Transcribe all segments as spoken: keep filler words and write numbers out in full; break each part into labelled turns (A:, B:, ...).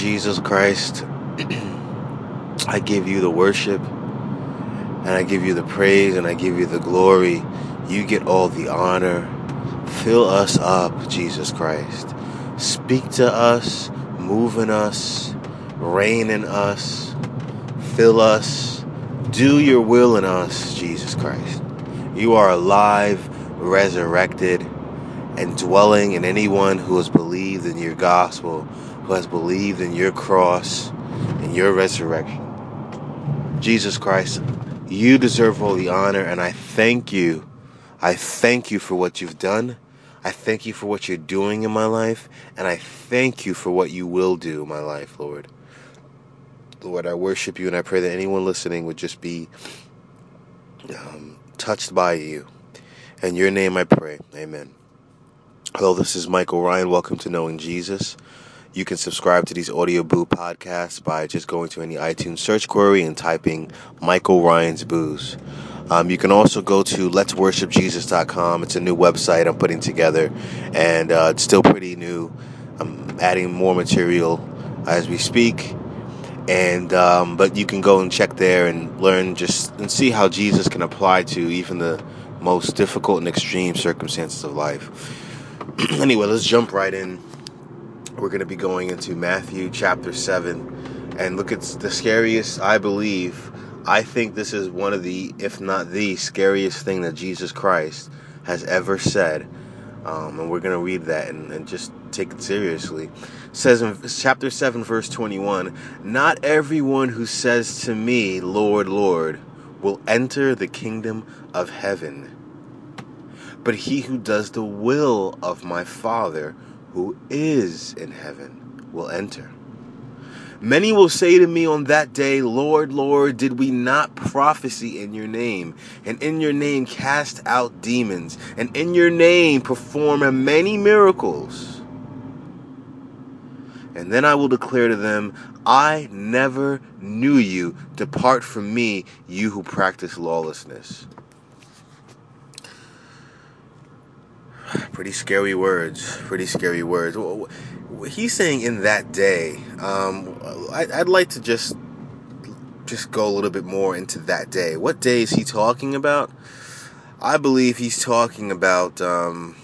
A: Jesus Christ, I give you the worship, and I give you the praise, and I give you the glory. You get all the honor. Fill us up, Jesus Christ. Speak to us, move in us, reign in us, fill us. Do your will in us, Jesus Christ. You are alive, resurrected, and dwelling in anyone who has believed in your gospel, who has believed in your cross and your resurrection. Jesus Christ, you deserve all the honor, and I thank you. I thank you for what you've done. I thank you for what you're doing in my life, and I thank you for what you will do in my life, Lord. Lord, I worship you, and I pray that anyone listening would just be um, touched by you. In your name I pray. Amen. Hello, this is Michael Ryan. Welcome to Knowing Jesus. You can subscribe to these Audio Boo podcasts by just going to any iTunes search query and typing Michael Ryan's Boos. Um, you can also go to lets worship jesus dot com. It's a new website I'm putting together, and uh, it's still pretty new. I'm adding more material as we speak, and um, but you can go and check there and learn just and see how Jesus can apply to even the most difficult and extreme circumstances of life. Anyway, let's jump right in. We're going to be going into Matthew chapter seven, and look, it's the scariest, I believe. I think this is one of the, if not the scariest thing that Jesus Christ has ever said. Um, and we're going to read that and, and just take it seriously. It says in chapter seven, verse twenty-one, "Not everyone who says to me, 'Lord, Lord,' will enter the kingdom of heaven, but he who does the will of my Father who is in heaven will enter. Many will say to me on that day, 'Lord, Lord, did we not prophesy in your name, and in your name cast out demons, and in your name perform many miracles?' And then I will declare to them, 'I never knew you. Depart from me, you who practice lawlessness.'" Pretty scary words. Pretty scary words. He's saying in that day. Um, I'd like to just just go a little bit more into that day. What day is he talking about? I believe he's talking about. Um,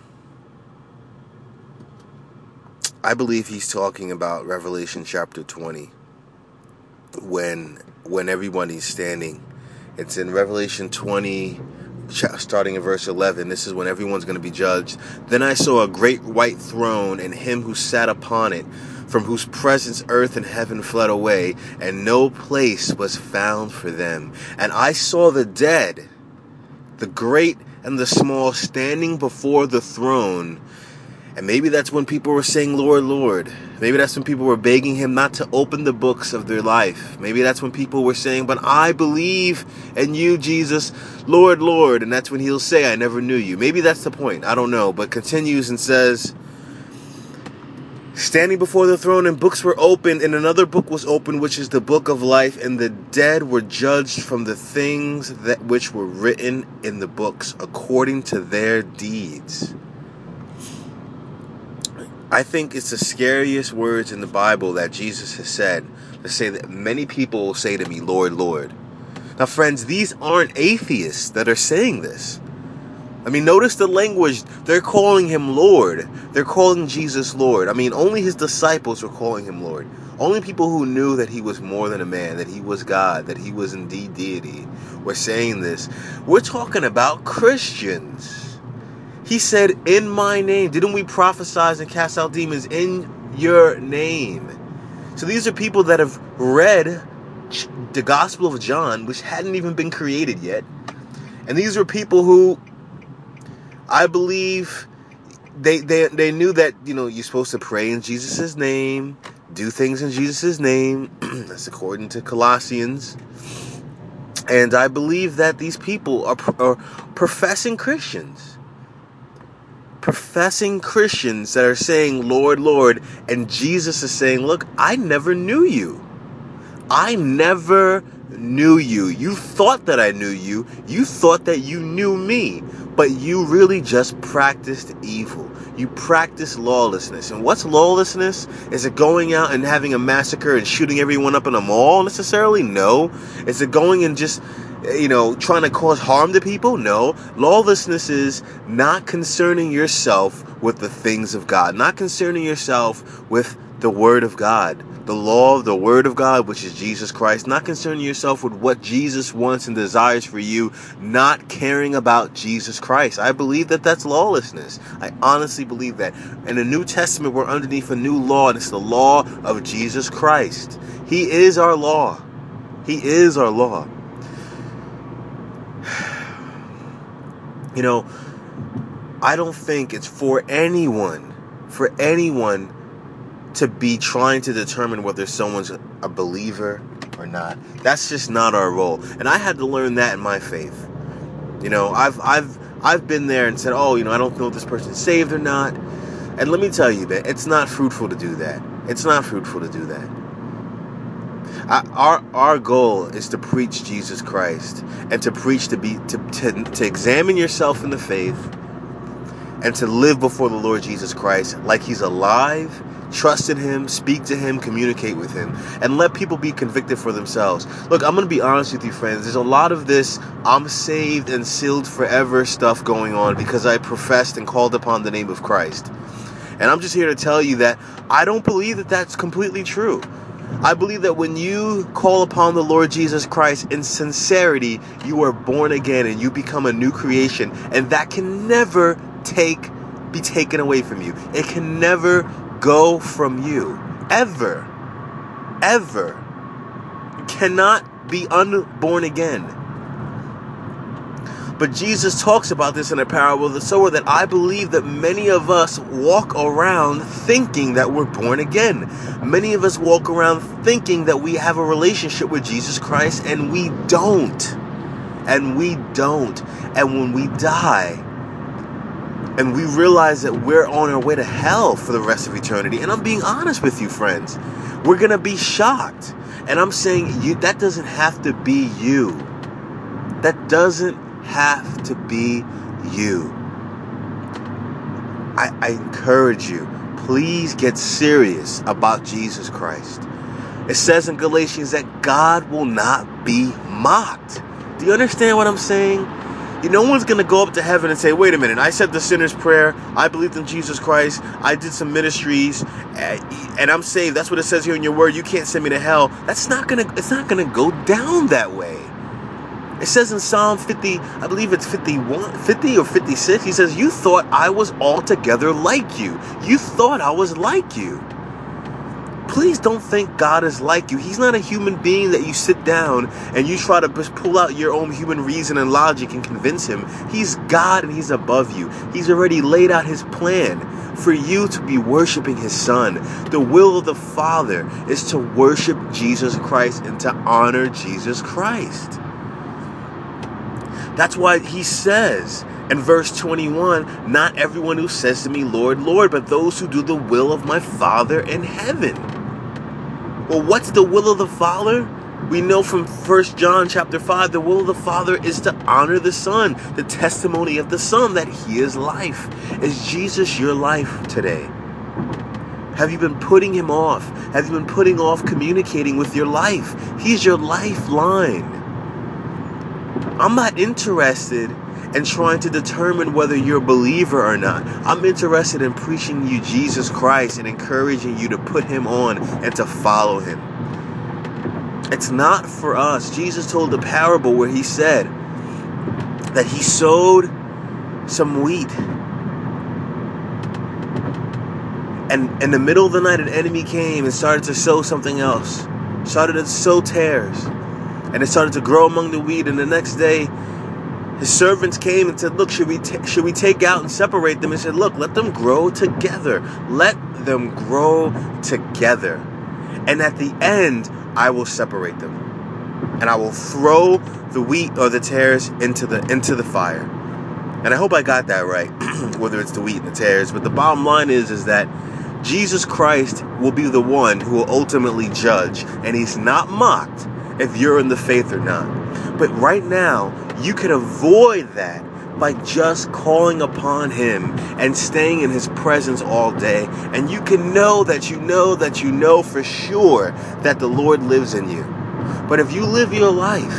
A: I believe he's talking about Revelation chapter twenty, when when everybody's standing. It's in Revelation twenty. Starting in verse eleven, this is when everyone's going to be judged. "Then I saw a great white throne, and him who sat upon it, from whose presence earth and heaven fled away, and no place was found for them. And I saw the dead, the great and the small, standing before the throne." And maybe that's when people were saying, "Lord, Lord." Maybe that's when people were begging him not to open the books of their life. Maybe that's when people were saying, "But I believe in you, Jesus, Lord, Lord." And that's when he'll say, "I never knew you." Maybe that's the point. I don't know. But continues and says, "Standing before the throne, and books were opened, and another book was opened, which is the book of life. And the dead were judged from the things that which were written in the books according to their deeds." I think it's the scariest words in the Bible that Jesus has said, to say that many people will say to me, "Lord, Lord." Now, friends, these aren't atheists that are saying this. I mean, notice the language. They're calling him Lord. They're calling Jesus Lord. I mean, only his disciples were calling him Lord. Only people who knew that he was more than a man, that he was God, that he was indeed deity, were saying this. We're talking about Christians. He said, "In my name." Didn't we prophesy and cast out demons in your name? So these are people that have read the Gospel of John, which hadn't even been created yet. And these were people who, I believe, they they they knew that, you know, you're supposed to pray in Jesus' name, do things in Jesus' name. That's according to Colossians. And I believe that these people are, are professing Christians. Professing Christians that are saying, "Lord, Lord," and Jesus is saying, "Look, I never knew you. I never knew you. You thought that I knew you. You thought that you knew me, but you really just practiced evil. You practice lawlessness. And what's lawlessness? Is it going out and having a massacre and shooting everyone up in a mall necessarily? No. Is it going and just, you know, trying to cause harm to people? No. Lawlessness is not concerning yourself with the things of God, not concerning yourself with the Word of God, the law of the Word of God, which is Jesus Christ, not concerning yourself with what Jesus wants and desires for you, not caring about Jesus Christ. I believe that that's lawlessness. I honestly believe that. In the New Testament, we're underneath a new law, and it's the law of Jesus Christ. He is our law. He is our law. You know, I don't think it's for anyone, for anyone to be trying to determine whether someone's a believer or not. That's just not our role. And I had to learn that in my faith. You know, I've I've I've been there and said, oh, you know, I don't know if this person's saved or not. And let me tell you, man, it's not fruitful to do that. It's not fruitful to do that. I, our our goal is to preach Jesus Christ, and to preach to be to, to to examine yourself in the faith, and to live before the Lord Jesus Christ like He's alive. Trust in Him, speak to Him, communicate with Him, and let people be convicted for themselves. Look, I'm going to be honest with you, friends. There's a lot of this I'm saved and sealed forever stuff going on because I professed and called upon the name of Christ. And I'm just here to tell you that I don't believe that that's completely true. I believe that when you call upon the Lord Jesus Christ in sincerity, you are born again and you become a new creation. And that can never take be taken away from you. It can never go from you. Ever. Ever. You cannot be unborn again. But Jesus talks about this in a parable of the sower, that I believe that many of us walk around thinking that we're born again. Many of us walk around thinking that we have a relationship with Jesus Christ, and we don't. And we don't. And when we die, and we realize that we're on our way to hell for the rest of eternity, and I'm being honest with you, friends, we're going to be shocked. And I'm saying you that doesn't have to be you. That doesn't have to be you. I, I encourage you, please get serious about Jesus Christ. It says in Galatians that God will not be mocked. Do you understand what I'm saying? You, no one's going to go up to heaven and say, wait a minute, I said the sinner's prayer, I believed in Jesus Christ, I did some ministries, and I'm saved. That's what it says here in your word. You can't send me to hell. That's not going to, it's not going to go down that way. It says in Psalm fifty, I believe it's fifty-one, fifty or fifty-six, he says, you thought I was altogether like you. You thought I was like you. Please don't think God is like you. He's not a human being that you sit down and you try to pull out your own human reason and logic and convince Him. He's God and He's above you. He's already laid out His plan for you to be worshiping His Son. The will of the Father is to worship Jesus Christ and to honor Jesus Christ. That's why He says in verse twenty-one, not everyone who says to me, Lord, Lord, but those who do the will of my Father in heaven. Well, what's the will of the Father? We know from First John chapter five, the will of the Father is to honor the Son, the testimony of the Son that He is life. Is Jesus your life today? Have you been putting Him off? Have you been putting off communicating with your life? He's your lifeline. I'm not interested in trying to determine whether you're a believer or not. I'm interested in preaching you Jesus Christ and encouraging you to put Him on and to follow Him. It's not for us. Jesus told a parable where He said that He sowed some wheat. And in the middle of the night, an enemy came and started to sow something else. Started to sow tares. And it started to grow among the wheat. And the next day, His servants came and said, look, should we, t- should we take out and separate them? He said, look, let them grow together. Let them grow together. And at the end, I will separate them. And I will throw the wheat or the tares into the into the fire. And I hope I got that right, whether it's the wheat and the tares. But the bottom line is, is that Jesus Christ will be the one who will ultimately judge. And He's not mocked if you're in the faith or not. But right now, you can avoid that by just calling upon him and staying in his presence all day. And you can know that you know that you know for sure that the Lord lives in you. But if you live your life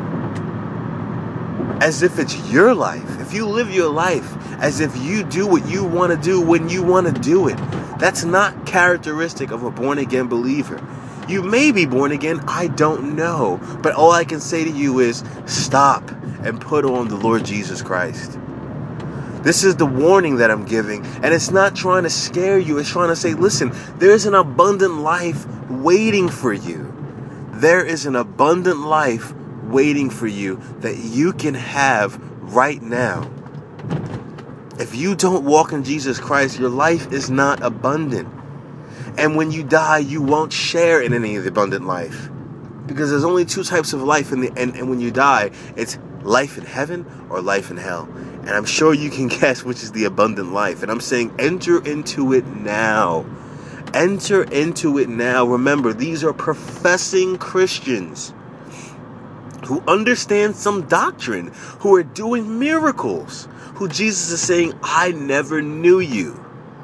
A: as if it's your life, if you live your life as if you do what you want to do when you want to do it, that's not characteristic of a born-again believer. You may be born again, I don't know. But all I can say to you is stop and put on the Lord Jesus Christ. This is the warning that I'm giving. And it's not trying to scare you. It's trying to say, listen, there's an abundant life waiting for you. There is an abundant life waiting for you that you can have right now. If you don't walk in Jesus Christ, your life is not abundant. And when you die, you won't share in any of the abundant life. Because there's only two types of life, in the, and, and when you die, it's life in heaven or life in hell. And I'm sure you can guess which is the abundant life. And I'm saying enter into it now. Enter into it now. Remember, these are professing Christians who understand some doctrine, who are doing miracles, who Jesus is saying, I never knew you.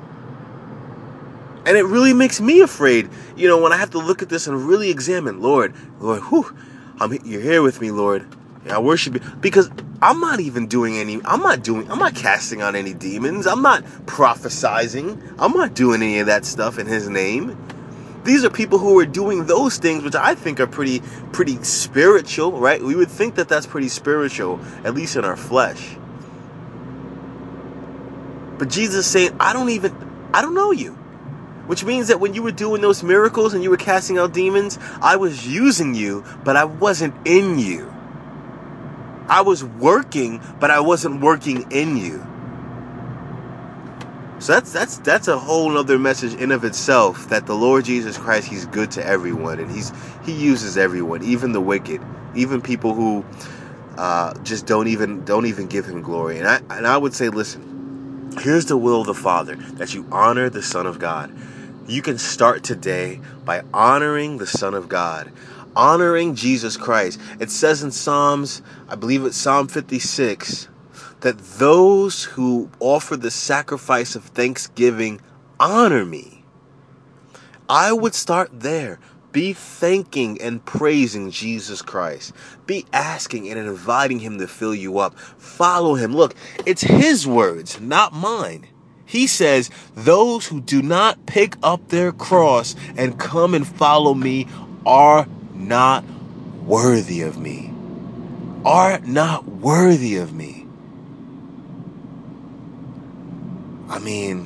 A: And it really makes me afraid, you know, when I have to look at this and really examine, Lord, Lord, whew, I'm, you're here with me, Lord. I worship you. Because I'm not even doing any, I'm not doing, I'm not casting out any demons. I'm not prophesizing. I'm not doing any of that stuff in his name. These are people who are doing those things, which I think are pretty, pretty spiritual, right? We would think that that's pretty spiritual, at least in our flesh. But Jesus is saying, I don't even, I don't know you. Which means that when you were doing those miracles and you were casting out demons, I was using you, but I wasn't in you. I was working, but I wasn't working in you. So that's that's that's a whole other message in of itself, that the Lord Jesus Christ, he's good to everyone, and he's he uses everyone, even the wicked, even people who uh, just don't even don't even give him glory. And I and I would say, listen, here's the will of the Father, that you honor the Son of God. You can start today by honoring the Son of God, honoring Jesus Christ. It says in Psalms, I believe it's Psalm fifty-six, that those who offer the sacrifice of thanksgiving honor me. I would start there. Be thanking and praising Jesus Christ. Be asking and inviting him to fill you up. Follow him. Look, it's his words, not mine. He says, those who do not pick up their cross and come and follow me are not worthy of me. Are not worthy of me. I mean,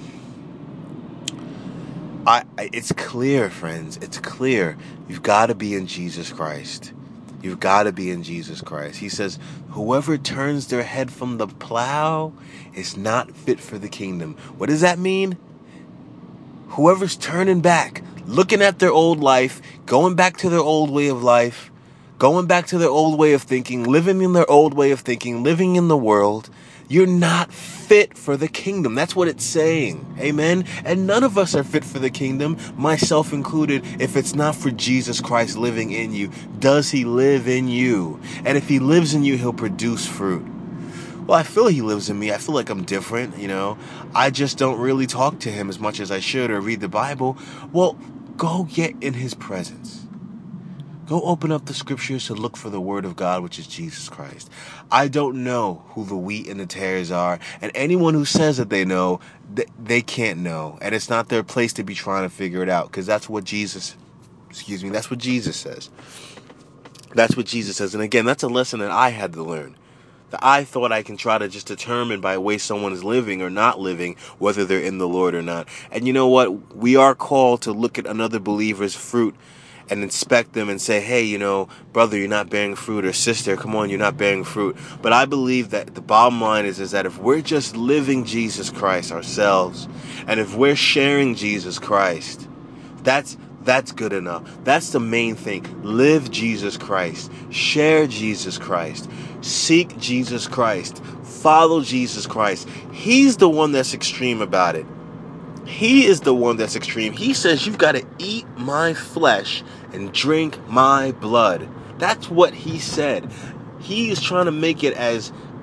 A: I, I it's clear, friends. It's clear. You've got to be in Jesus Christ. You've got to be in Jesus Christ. He says, whoever turns their head from the plow is not fit for the kingdom. What does that mean? Whoever's turning back, looking at their old life, going back to their old way of life, going back to their old way of thinking, living in their old way of thinking, living in the world, you're not fit for the kingdom. That's what it's saying. Amen. And none of us are fit for the kingdom, myself included, if it's not for Jesus Christ living in you. Does he live in you? And if he lives in you, he'll produce fruit. Well, I feel he lives in me. I feel like I'm different, you know. I just don't really talk to him as much as I should or read the Bible. Well, go get in his presence. Go open up the scriptures to look for the word of God, which is Jesus Christ. I don't know who the wheat and the tares are. And anyone who says that they know, they can't know. And it's not their place to be trying to figure it out. Because that's what Jesus, excuse me, that's what Jesus says. That's what Jesus says. And again, that's a lesson that I had to learn. That I thought I can try to just determine by the way someone is living or not living, whether they're in the Lord or not. And you know what? We are called to look at another believer's fruit and inspect them and say, hey, you know, brother, you're not bearing fruit, or sister, come on, you're not bearing fruit. But I believe that the bottom line is, is that if we're just living Jesus Christ ourselves, and if we're sharing Jesus Christ, that's that's good enough. That's the main thing. Live Jesus Christ. Share Jesus Christ. Seek Jesus Christ. Follow Jesus Christ. He's the one that's extreme about it. He is the one that's extreme. He says you've got to eat my flesh and drink my blood. That's what he said. He is trying to make it as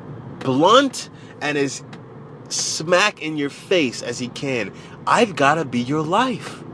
A: blunt and as smack in your face as he can. I've got to be your life.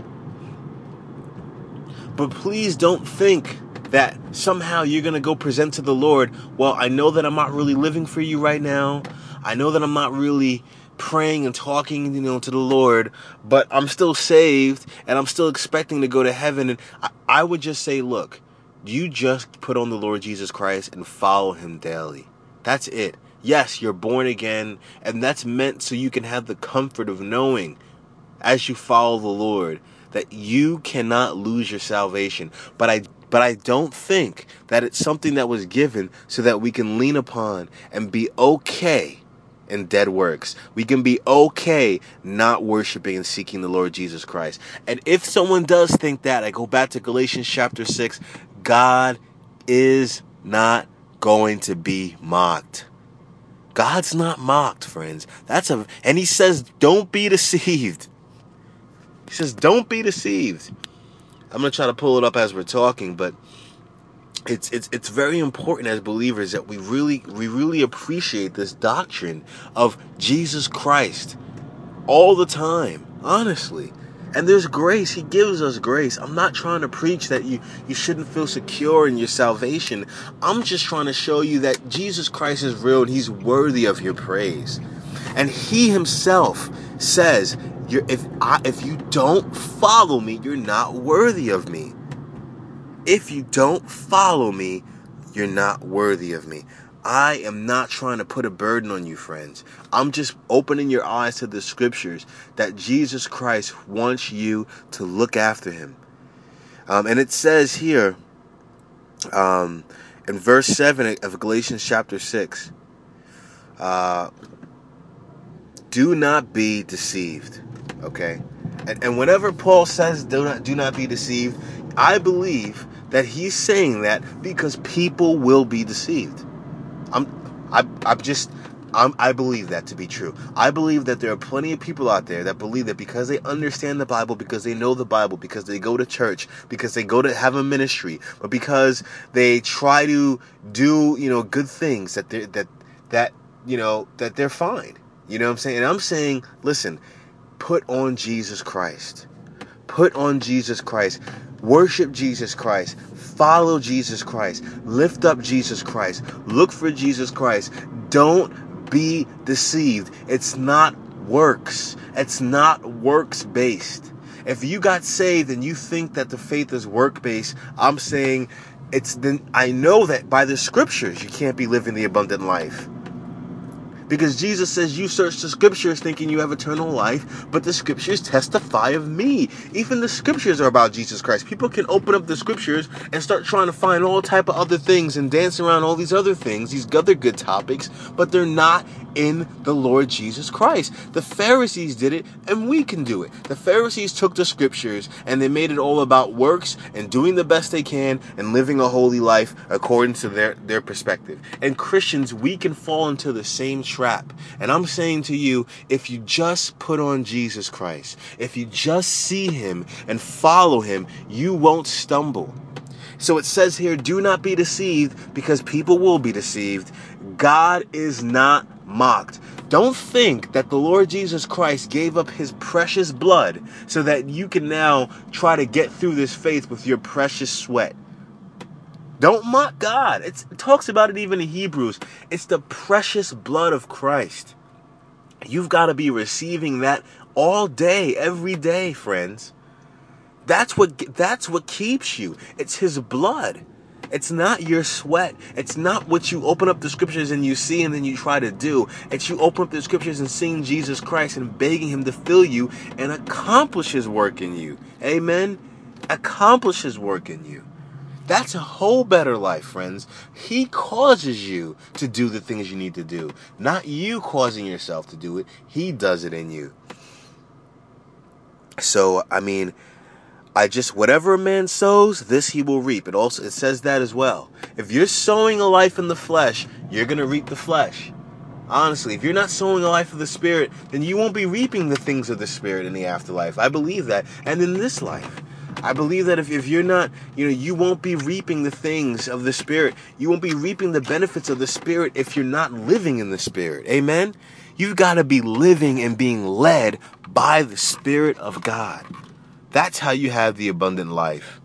A: But please don't think that somehow you're going to go present to the Lord, well, I know that I'm not really living for you right now. I know that I'm not really praying and talking, you know, to the Lord, but I'm still saved and I'm still expecting to go to heaven. And I, I would just say, look, you just put on the Lord Jesus Christ and follow him daily. That's it. Yes, you're born again, and that's meant so you can have the comfort of knowing as you follow the Lord that you cannot lose your salvation. But I but I don't think that it's something that was given so that we can lean upon and be okay in dead works. We can be okay not worshiping and seeking the Lord Jesus Christ. And if someone does think that, I go back to Galatians chapter six, God is not going to be mocked. God's not mocked, friends. That's a and he says, don't be deceived. He says, don't be deceived. I'm going to try to pull it up as we're talking, but it's it's it's very important as believers that we really we really appreciate this doctrine of Jesus Christ all the time, honestly. And there's grace. He gives us grace. I'm not trying to preach that you, you shouldn't feel secure in your salvation. I'm just trying to show you that Jesus Christ is real and he's worthy of your praise. And he himself says, you're, if I, if you don't follow me, you're not worthy of me. If you don't follow me, you're not worthy of me. I am not trying to put a burden on you, friends. I'm just opening your eyes to the scriptures that Jesus Christ wants you to look after him. Um, and it says here um, in verse seven of Galatians chapter six, uh, do not be deceived. Okay? And, and whenever Paul says do not, do not be deceived, I believe that he's saying that because people will be deceived. I'm, I, I'm just, I'm, I believe that to be true. I believe that there are plenty of people out there that believe that because they understand the Bible, because they know the Bible, because they go to church, because they go to have a ministry, but because they try to do, you know, good things, that they that that you know that they're fine. You know what I'm saying? And I'm saying, listen, put on Jesus Christ. Put on Jesus Christ. Worship Jesus Christ. Follow Jesus Christ. Lift up Jesus Christ. Look for Jesus Christ. Don't be deceived. It's not works. It's not works based. If you got saved and you think that the faith is work based, I'm saying it's then I know that by the scriptures you can't be living the abundant life. Because Jesus says you search the scriptures thinking you have eternal life, but the scriptures testify of me. Even the scriptures are about Jesus Christ. People can open up the scriptures and start trying to find all type of other things and dance around all these other things, these other good topics, but they're not in the Lord Jesus Christ. The Pharisees did it, and we can do it. The Pharisees took the scriptures and they made it all about works and doing the best they can and living a holy life according to their, their perspective. And Christians, we can fall into the same trap. And I'm saying to you, if you just put on Jesus Christ, if you just see him and follow him, you won't stumble. So it says here, do not be deceived, because people will be deceived. God is not mocked. Don't think that the Lord Jesus Christ gave up his precious blood so that you can now try to get through this faith with your precious sweat. Don't mock God. It's, it talks about it even in Hebrews. It's the precious blood of Christ. You've got to be receiving that all day, every day, friends. That's what that's what keeps you. It's his blood. It's not your sweat. It's not what you open up the scriptures and you see and then you try to do. It's you open up the scriptures and seeing Jesus Christ and begging him to fill you and accomplish his work in you. Amen? Accomplish his work in you. That's a whole better life, friends. He causes you to do the things you need to do. Not you causing yourself to do it. He does it in you. So, I mean, I just, whatever a man sows, this he will reap. It also, it says that as well. If you're sowing a life in the flesh, you're going to reap the flesh. Honestly, if you're not sowing a life of the Spirit, then you won't be reaping the things of the Spirit in the afterlife. I believe that. And in this life, I believe that if, if you're not, you know, you won't be reaping the things of the Spirit. You won't be reaping the benefits of the Spirit if you're not living in the Spirit. Amen? You've got to be living and being led by the Spirit of God. That's how you have the abundant life.